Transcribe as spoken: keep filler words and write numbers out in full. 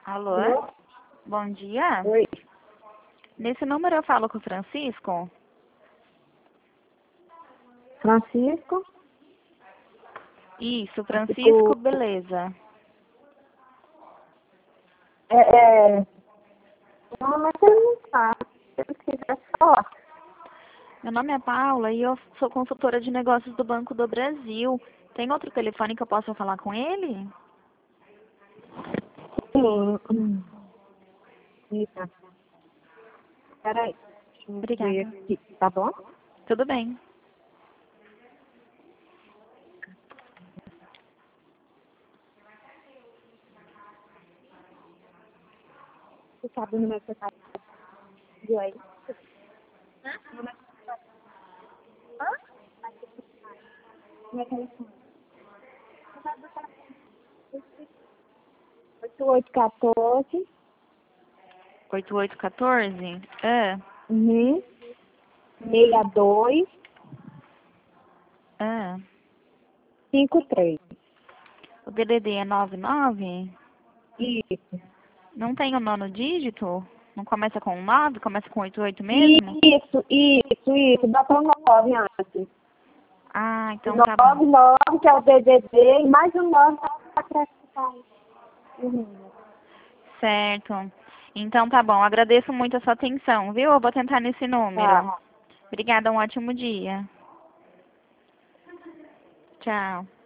Alô? Alô? Bom dia. Oi. Nesse número eu falo com o Francisco? Francisco? Isso, Francisco. Francisco, beleza. É, é... Não, mas ele não tá. Se ele quiser falar. Meu nome é Paula e eu sou consultora de negócios do Banco do Brasil. Tem outro telefone que eu possa falar com ele? Sim. Hum. Eita. Peraí. Deixa eu ver Obrigada. aqui. Tá bom? Tudo bem. Você sabe o número que você tá? Viu aí? Hã? Hã? Meu telefone. oito oito um quatro. oito oito um quatro? Ah, Uhum. seis dois ah. cinco três. O D D D é nove nove? Isso. Não tem o nono dígito? Não começa com nove? Começa com oito oito mesmo? Isso, isso, isso. Bota um nove antes. Ah, então tá bom. nove nove, que é o D D D, e mais um nove para acrescentar. Uhum. Certo. Então tá bom. Agradeço muito a sua atenção, viu? Eu vou tentar nesse número. Tá. Obrigada, um ótimo dia. Tchau.